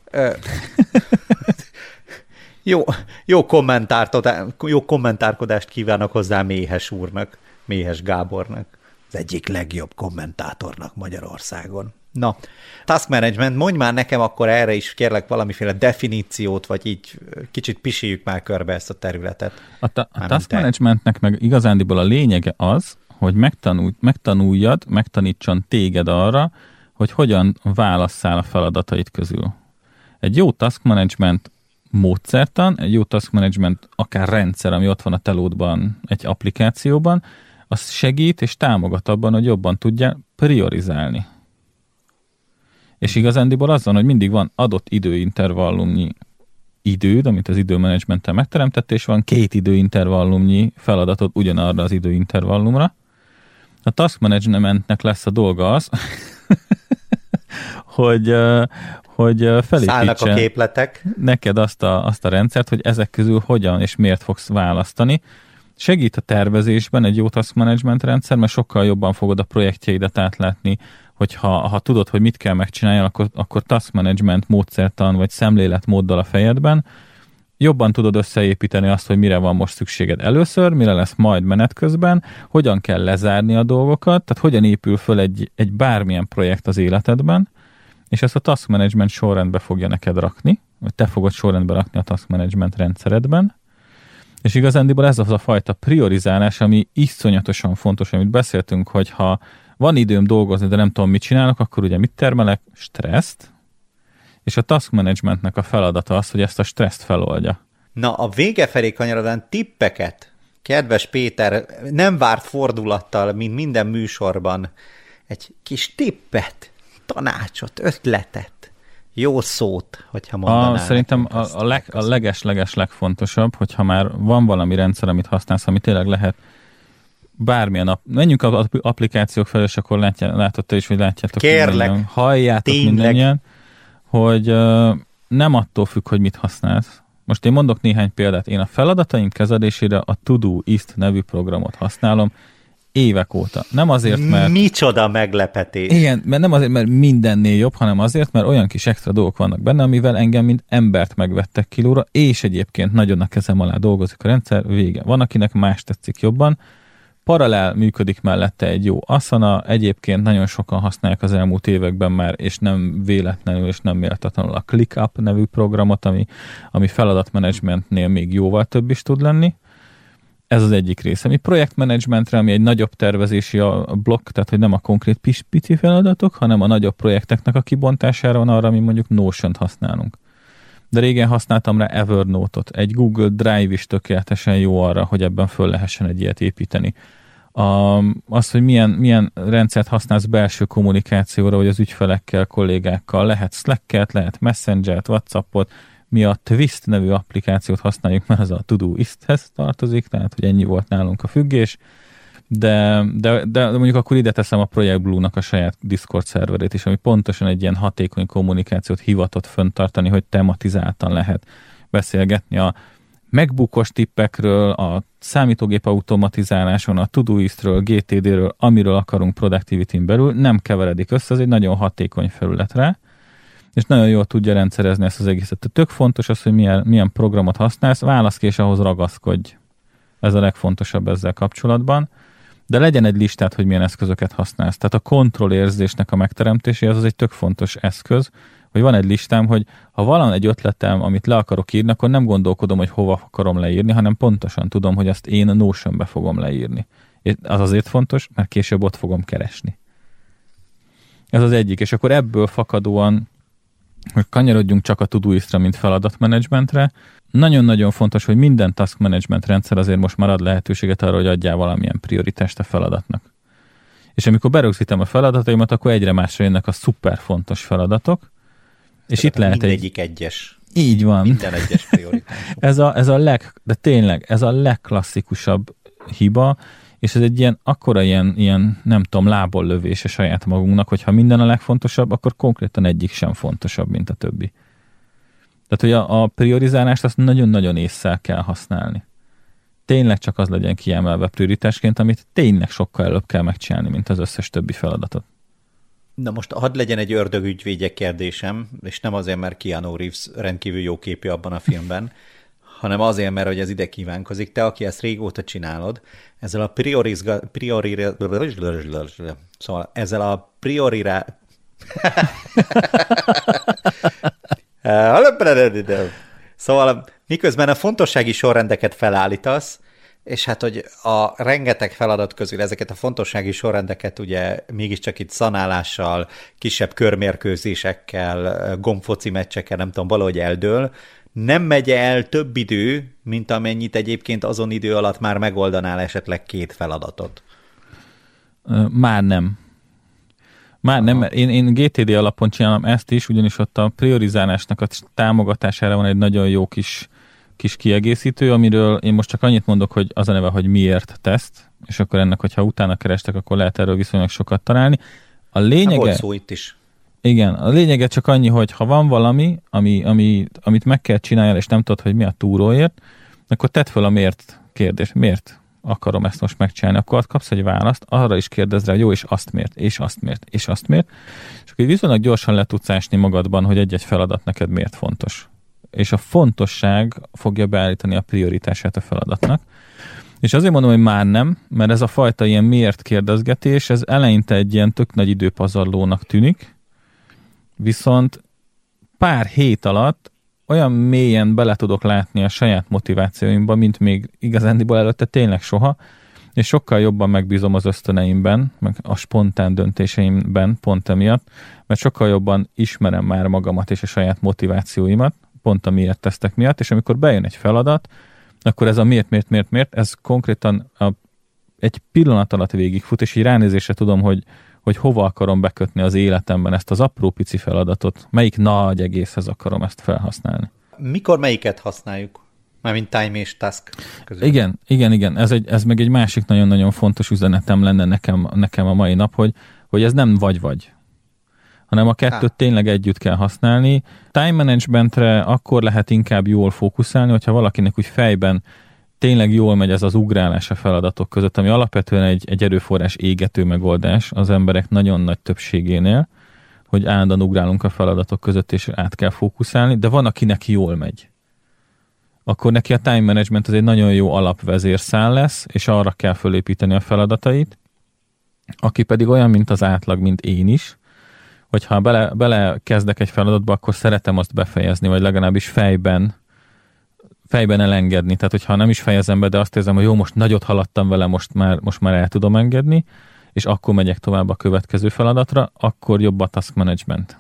jó, jó, jó kommentárkodást kívánok hozzá Méhes úrnak, Méhes Gábornak. Az egyik legjobb kommentátornak Magyarországon. Na, task management, mondj már nekem akkor erre is kérlek valamiféle definíciót, vagy így kicsit piséljük már körbe ezt a területet. A, ta, a task managementnek meg igazándiból a lényege az, hogy megtanulj, megtanuljad, megtanítson téged arra, hogy hogyan válasszál a feladatait közül. Egy jó task management módszertan, egy jó task management akár rendszer, ami ott van a telódban, egy applikációban, az segít és támogat abban, hogy jobban tudjál priorizálni. És igazándiból az van, hogy mindig van adott időintervallumnyi időd, amit az időmenedzsmenttel megteremtett, és van két időintervallumnyi feladatod ugyanarra az időintervallumra. A task managementnek lesz a dolga az, hogy, hogy felépítsen a képletek. neked azt a, azt a rendszert, hogy ezek közül hogyan és miért fogsz választani. Segít a tervezésben egy jó task management rendszer, mert sokkal jobban fogod a projektjeidet átlátni, hogyha ha tudod, hogy mit kell megcsináljál, akkor, akkor task management módszertan vagy szemléletmóddal a fejedben jobban tudod összeépíteni azt, hogy mire van most szükséged először, mire lesz majd menet közben, hogyan kell lezárni a dolgokat, tehát hogyan épül föl egy, egy bármilyen projekt az életedben, és ezt a task management sorrendbe fogja neked rakni, vagy te fogod sorrendbe rakni a task management rendszeredben, és igazándiból ez az a fajta priorizálás, ami iszonyatosan fontos, amit beszéltünk, hogy ha van időm dolgozni, de nem tudom, mit csinálok, akkor ugye mit termelek? Stresszt, és a task managementnek a feladata az, hogy ezt a stresszt feloldja. Na, a vége felé kanyarodán tippeket, kedves Péter, nem várt fordulattal, mint minden műsorban, egy kis tippet, tanácsot, ötletet, jó szót, hogyha mondanál. A, szerintem a, a, leg, a leges-leges legfontosabb, hogyha már van valami rendszer, amit használsz, ami tényleg lehet bármilyen, ap- menjünk az applikációk felé, és akkor látjá, látod te is, hogy látjátok. Kérlek, halljátok mindennyien, hogy uh, nem attól függ, hogy mit használsz. Most én mondok néhány példát. Én a feladataim kezelésére a Todoist nevű programot használom évek óta. Nem azért, mert... Micsoda meglepetés. Igen, mert nem azért, mert mindennél jobb, hanem azért, mert olyan kis extra dolgok vannak benne, amivel engem mint embert megvettek kilóra, és egyébként nagyon a kezem alá dolgozik a rendszer, vége. Van, akinek más tetszik jobban. Paralel működik mellette egy jó Asana, egyébként nagyon sokan használják az elmúlt években már, és nem véletlenül, és nem méltatlanul a ClickUp nevű programot, ami, ami feladatmenedzsmentnél még jóval több is tud lenni. Ez az egyik része. Mi projektmenedzsmentre, ami egy nagyobb tervezési blokk, tehát hogy nem a konkrét pici feladatok, hanem a nagyobb projekteknek a kibontására van arra, ami mondjuk Notion-t használunk. De régen használtam rá Evernote-ot. Egy Google Drive is tökéletesen jó arra, hogy ebben föl lehessen egy ilyet építeni. A, az, hogy milyen, milyen rendszert használsz belső kommunikációra, vagy az ügyfelekkel, kollégákkal, lehet Slack-et, lehet Messenger-t, WhatsAppot, mi a Twist nevű applikációt használjuk, mert az a Todoist-hez tartozik, tehát hogy ennyi volt nálunk a függés, de, de, de mondjuk akkor ide teszem a Project Blue-nak a saját Discord szerverét is, ami pontosan egy ilyen hatékony kommunikációt hivatott föntartani, hogy tematizáltan lehet beszélgetni a MacBookos tippekről, a számítógép automatizáláson, a Todoistről, gé té dé-ről, amiről akarunk Productivity-n belül, nem keveredik össze, ez egy nagyon hatékony felület rá, és nagyon jól tudja rendszerezni ezt az egészet. Tehát tök fontos az, hogy milyen, milyen programot használsz, válasz ki és ahhoz ragaszkodj. Ez a legfontosabb ezzel kapcsolatban. De legyen egy listát, hogy milyen eszközöket használsz. Tehát a kontrollérzésnek a megteremtéséhez az egy tök fontos eszköz, hogy van egy listám, hogy ha van egy ötletem, amit le akarok írni, akkor nem gondolkodom, hogy hova akarom leírni, hanem pontosan tudom, hogy azt én a Notionbe fogom leírni. Az azért fontos, mert később ott fogom keresni. Ez az egyik. És akkor ebből fakadóan, hogy kanyarodjunk csak a Todoistra, mint feladatmenedzsmentre. Nagyon-nagyon fontos, hogy minden task management rendszer azért most már ad lehetőséget arra, hogy adjál valamilyen prioritást a feladatnak. És amikor berögzítem a feladataimat, akkor egyre másra jönnek a szuper fontos feladatok. És itt lehet mindegyik egy... egyes. Így van. Minden egyes prioritás. ez, a, ez a leg, de tényleg, ez a legklasszikusabb hiba, és ez egy ilyen, akkora ilyen, ilyen, nem tudom, lából lövése saját magunknak, hogyha minden a legfontosabb, akkor konkrétan egyik sem fontosabb, mint a többi. Tehát, hogy a, a priorizálást azt nagyon-nagyon ésszel kell használni. Tényleg csak az legyen kiemelve prioritásként, amit tényleg sokkal előbb kell megcsinálni, mint az összes többi feladatot. Na most hadd legyen egy ördögügyvédje kérdésem, és nem azért, mert Keanu Reeves rendkívül jó képű abban a filmben, hanem azért, mert hogy ez ide kívánkozik. Te, aki ezt régóta csinálod, ezzel a priorizga, priori, szóval ezzel a priorira... Szóval miközben a fontossági sorrendeket felállítasz, és hát, hogy a rengeteg feladat közül ezeket a fontossági sorrendeket ugye mégiscsak itt szanálással, kisebb körmérkőzésekkel, gombfoci meccsekkel, nem tudom, valahogy eldől, nem megy el több idő, mint amennyit egyébként azon idő alatt már megoldanál esetleg két feladatot? Már nem. Már Aha. nem, mert én, én gé té dé alapon csinálom ezt is, ugyanis ott a priorizálásnak a támogatására van egy nagyon jó kis, kis kiegészítő, amiről én most csak annyit mondok, hogy az a neve, hogy miért teszt, és akkor ennek, hogyha utána kerestek, akkor lehet erről viszonylag sokat találni. A lényege... Volt szó itt is. Igen, a lényege csak annyi, hogy ha van valami, ami, ami, amit meg kell csinálni, és nem tudod, hogy mi a túróért, akkor tedd föl a miért kérdést. Miért? akarom ezt most megcsinálni, akkor kapsz egy választ, arra is kérdezz rá, hogy jó, és azt miért, és azt miért, és azt miért, és akkor viszonylag gyorsan le tudsz ásni magadban, hogy egy-egy feladat neked miért fontos. És a fontosság fogja beállítani a prioritását a feladatnak. És azért mondom, hogy már nem, mert ez a fajta ilyen miért kérdezgetés, ez eleinte egy ilyen tök nagy időpazarlónak tűnik, viszont pár hét alatt olyan mélyen bele tudok látni a saját motivációimba, mint még igazándiból előtte tényleg soha, és sokkal jobban megbízom az ösztöneimben, meg a spontán döntéseimben pont emiatt, mert sokkal jobban ismerem már magamat és a saját motivációimat, pont a miért tesztek miatt, és amikor bejön egy feladat, akkor ez a miért, miért, miért, miért, ez konkrétan a, egy pillanat alatt végigfut, és így ránézésre tudom, hogy, hogy hova akarom bekötni az életemben ezt az apró pici feladatot, melyik nagy egészhez akarom ezt felhasználni. Mikor melyiket használjuk? Mármint time és task közül. Igen, igen, igen. Ez, egy, ez meg egy másik nagyon-nagyon fontos üzenetem lenne nekem, nekem a mai nap, hogy, hogy ez nem vagy-vagy, hanem a kettőt Há. tényleg együtt kell használni. Time managementre akkor lehet inkább jól fókuszálni, hogyha valakinek úgy fejben tényleg jól megy ez az ugrálás a feladatok között, ami alapvetően egy, egy erőforrás égető megoldás az emberek nagyon nagy többségénél, hogy állandóan ugrálunk a feladatok között, és át kell fókuszálni, de van, akinek jól megy. Akkor neki a time management az egy nagyon jó alapvezérszál lesz, és arra kell fölépíteni a feladatait. Aki pedig olyan, mint az átlag, mint én is, hogyha bele, bele kezdek egy feladatba, akkor szeretem azt befejezni, vagy legalábbis fejben, fejben elengedni. Tehát, hogyha nem is fejezem be, de azt érzem, hogy jó, most nagyot haladtam vele, most már, most már el tudom engedni, és akkor megyek tovább a következő feladatra, akkor jobb a task management.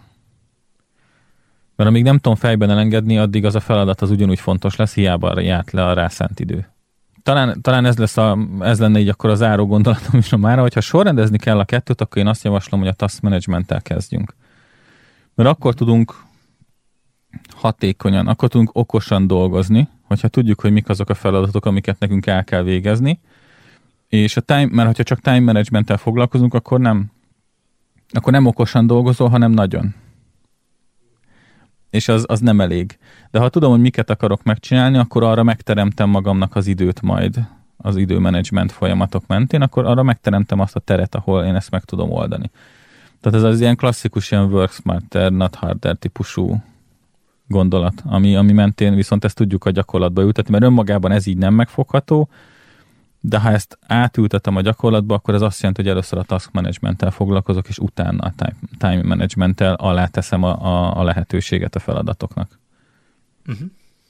Mert amíg nem tudom fejben elengedni, addig az a feladat az ugyanúgy fontos lesz, hiába járt le a rászánt idő. Talán, talán ez, lesz a, ez lenne így akkor a záró gondolatom is mára, hogyha sorrendezni kell a kettőt, akkor én azt javaslom, hogy a task managementtel kezdjünk. Mert akkor tudunk hatékonyan, akkor tudunk okosan dolgozni, hogyha tudjuk, hogy mik azok a feladatok, amiket nekünk el kell végezni, és a time, mert hogyha csak time managementtel foglalkozunk, akkor nem, akkor nem okosan dolgozol, hanem nagyon. És az, az nem elég. De ha tudom, hogy miket akarok megcsinálni, akkor arra megteremtem magamnak az időt majd az időmenedzsment folyamatok mentén, akkor arra megteremtem azt a teret, ahol én ezt meg tudom oldani. Tehát ez az ilyen klasszikus, ilyen work smarter, not harder típusú gondolat, ami, ami mentén viszont ezt tudjuk a gyakorlatba ültetni, mert önmagában ez így nem megfogható, de ha ezt átültetem a gyakorlatba, akkor ez azt jelenti, hogy először a task managementtel foglalkozok, és utána a time, time managementtel aláteszem a, a, a lehetőséget a feladatoknak. Uh-huh.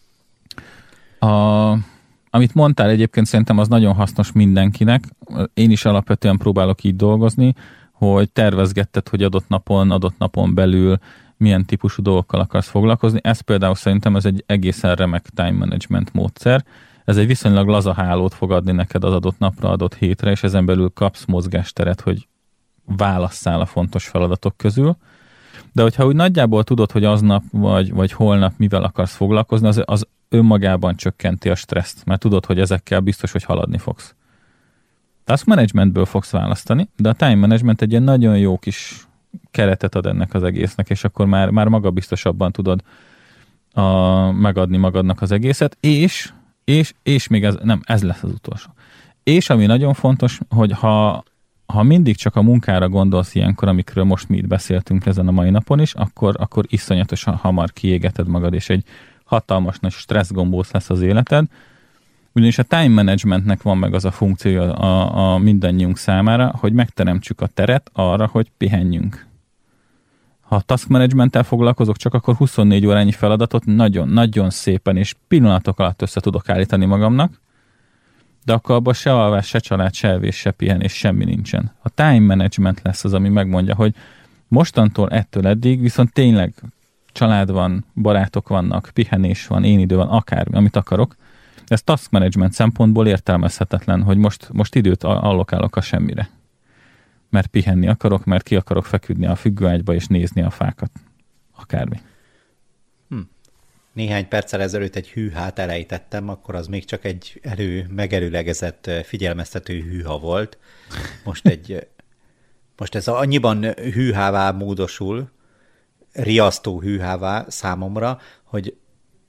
A, amit mondtál egyébként szerintem az nagyon hasznos mindenkinek. Én is alapvetően próbálok így dolgozni, hogy tervezgetted, hogy adott napon, adott napon belül milyen típusú dolgokkal akarsz foglalkozni. Ez például szerintem ez egy egészen remek time management módszer. Ez egy viszonylag laza hálót fog adni neked az adott napra, adott hétre, és ezen belül kapsz mozgásteret, hogy válasszál a fontos feladatok közül. De hogyha úgy nagyjából tudod, hogy aznap vagy, vagy holnap mivel akarsz foglalkozni, az, az önmagában csökkenti a stresszt, mert tudod, hogy ezekkel biztos, hogy haladni fogsz. Task managementből fogsz választani, de a time management egy ilyen nagyon jó kis keretet ad ennek az egésznek, és akkor már, már magabiztosabban tudod a, megadni magadnak az egészet, és És, és még ez, nem, ez lesz az utolsó. És ami nagyon fontos, hogy ha, ha mindig csak a munkára gondolsz ilyenkor, amikről most mi itt beszéltünk ezen a mai napon is, akkor, akkor iszonyatosan hamar kiégeted magad, és egy hatalmas nagy stresszgombóc lesz az életed. Ugyanis a time managementnek van meg az a funkciója a, a mindannyiunk számára, hogy megteremtsük a teret arra, hogy pihenjünk. Ha a task managementtel foglalkozok, csak akkor huszonnégy órányi feladatot nagyon-nagyon szépen és pillanatok alatt össze tudok állítani magamnak, de akkor abban se alvás, se család, se evés, se pihenés, semmi nincsen. A time management lesz az, ami megmondja, hogy mostantól ettől eddig viszont tényleg család van, barátok vannak, pihenés van, én idő van, akármi, amit akarok. Ez task management szempontból értelmezhetetlen, hogy most, most időt allokálok a semmire. Mert pihenni akarok, mert ki akarok feküdni a függőágyba és nézni a fákat. Akármi. Hm. Néhány perccel ezelőtt egy hűhát elejtettem, akkor az még csak egy elő, megelőlegezett figyelmeztető hűha volt. Most, egy, most ez annyiban hűhává módosul, riasztó hűhává számomra, hogy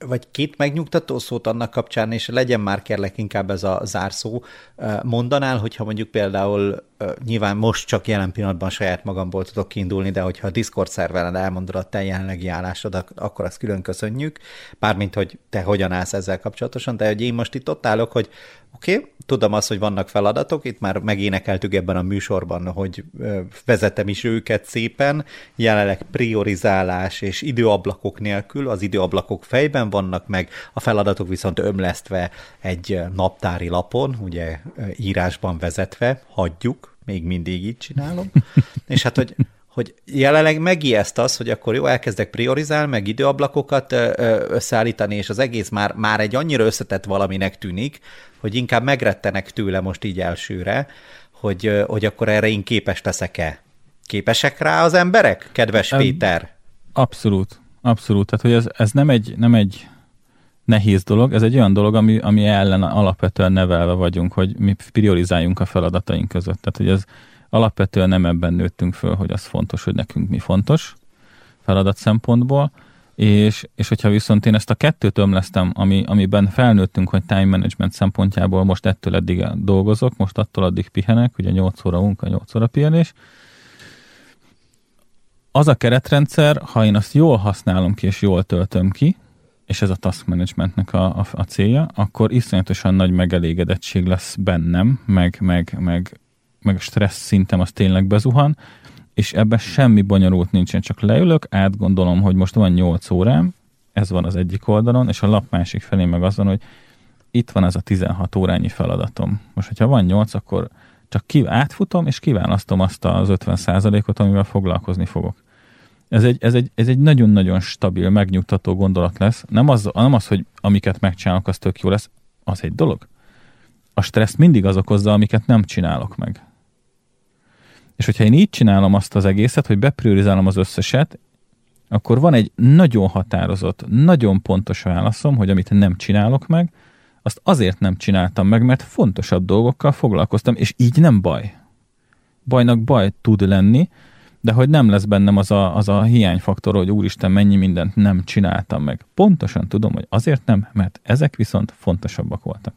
vagy két megnyugtató szót annak kapcsán, és legyen már kérlek inkább ez a zárszó, mondanál, hogyha mondjuk például nyilván most csak jelen pillanatban saját magamból tudok kiindulni, de hogyha a Discord szerveren elmondod a te jelenlegi állásod, akkor azt külön köszönjük, bármint, hogy te hogyan állsz ezzel kapcsolatosan, de hogy én most itt ott állok, hogy oké, okay, tudom azt, hogy vannak feladatok, itt már megénekeltük ebben a műsorban, hogy vezetem is őket szépen, jelenleg priorizálás és időablakok nélkül, az időablakok fejben vannak meg, a feladatok viszont ömlesztve egy naptári lapon, ugye írásban vezetve, hagyjuk, még mindig így csinálom, és hát, hogy, hogy jelenleg megijeszt az, hogy akkor jó, elkezdek priorizálni, meg időablakokat összeállítani, és az egész már, már egy annyira összetett valaminek tűnik, hogy inkább megrettenek tőle most így elsőre, hogy, hogy akkor erre én képes leszek-e. Képesek rá az emberek, kedves Péter? Abszolút, abszolút. Tehát, hogy ez, ez nem egy, nem egy nehéz dolog, ez egy olyan dolog, ami, ami ellen alapvetően nevelve vagyunk, hogy mi priorizáljunk a feladataink között. Tehát, hogy ez alapvetően nem ebben nőttünk föl, hogy az fontos, hogy nekünk mi fontos feladat szempontból, és, és hogyha viszont én ezt a kettőt ömlesztem, ami, amiben felnőttünk, hogy time management szempontjából most ettől eddig dolgozok, most attól addig pihenek, ugye nyolc óra munka, nyolc óra pihenés, az a keretrendszer, ha én azt jól használom ki, és jól töltöm ki, és ez a task managementnek a, a, a célja, akkor iszonyatosan nagy megelégedettség lesz bennem, meg, meg, meg, meg a stressz szintem az tényleg bezuhan, és ebben semmi bonyolult nincsen, csak leülök, átgondolom, hogy most van nyolc órám, ez van az egyik oldalon, és a lap másik felén meg az van, hogy itt van ez a tizenhat órányi feladatom. Most, hogyha van nyolc, akkor csak ki, átfutom, és kiválasztom azt az ötven százalékot, amivel foglalkozni fogok. Ez egy, ez, egy, ez egy nagyon-nagyon stabil, megnyugtató gondolat lesz. Nem az, nem az, hogy amiket megcsinálok, az tök jó lesz, az egy dolog. A stressz mindig az okozza, amiket nem csinálok meg. És hogyha én így csinálom azt az egészet, hogy bepriorizálom az összeset, akkor van egy nagyon határozott, nagyon pontos válaszom, hogy amit nem csinálok meg, azt azért nem csináltam meg, mert fontosabb dolgokkal foglalkoztam, és így nem baj. Bajnak baj tud lenni, de hogy nem lesz bennem az a, az a hiányfaktor, hogy úristen, mennyi mindent nem csináltam meg. Pontosan tudom, hogy azért nem, mert ezek viszont fontosabbak voltak.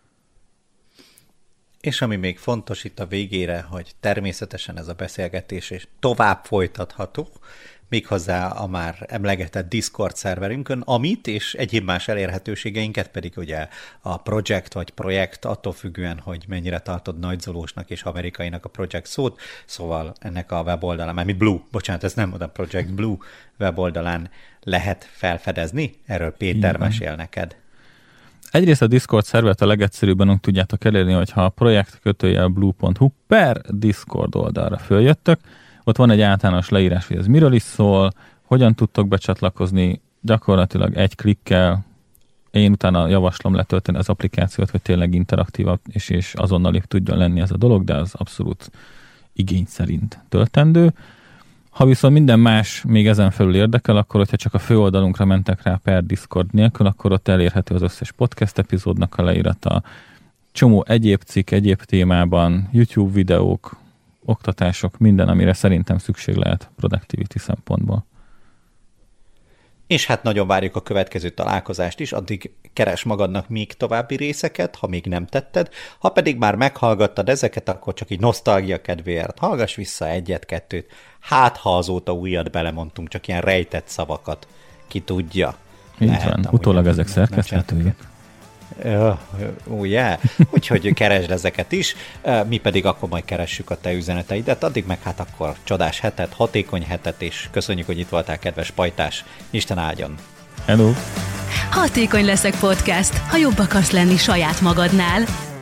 És ami még fontos itt a végére, hogy természetesen ez a beszélgetés és tovább folytatható, méghozzá a már emlegetett Discord szerverünkön, amit és egyéb más elérhetőségeinket pedig ugye a projekt vagy projekt, attól függően, hogy mennyire tartod nagyzolósnak és amerikainak a projekt szót, szóval ennek a weboldalán, mármint Blue, bocsánat, ez nem oda Project Blue weboldalán lehet felfedezni, erről Péter mesél neked. Egyrészt a Discord szervert a legegyszerűbben úgy tudjátok elérni, hogyha a projekt kötőjel blue pont hu per Discord oldalra följöttök, ott van egy általános leírás, hogy ez miről is szól, hogyan tudtok becsatlakozni, gyakorlatilag egy klikkel. Én utána javaslom letölteni az applikációt, hogy tényleg interaktívabb és, és azonnal tudjon lenni ez a dolog, de az abszolút igény szerint töltendő. Ha viszont minden más még ezen felül érdekel, akkor hogyha csak a főoldalunkra mentek rá per Discord nélkül, akkor ott elérhető az összes podcast epizódnak a leírata, csomó egyéb cikk, egyéb témában, YouTube videók, oktatások, minden, amire szerintem szükség lehet productivity szempontból. És hát nagyon várjuk a következő találkozást is, addig keres magadnak még további részeket, ha még nem tetted, ha pedig már meghallgattad ezeket, akkor csak így nosztalgia kedvéért hallgass vissza egyet-kettőt, hát ha azóta újat belemondtunk, csak ilyen rejtett szavakat, ki tudja. Így lehet, van, utólag ezek szerkeszthetőek. Uh, uh, yeah. Úgyhogy keresd ezeket is, uh, mi pedig akkor majd keressük a te üzeneteidet, addig meg hát akkor csodás hetet, hatékony hetet, és köszönjük, hogy itt voltál, kedves pajtás, Isten áldjon! Hello! Hatékony leszek podcast, ha jobb akarsz lenni saját magadnál.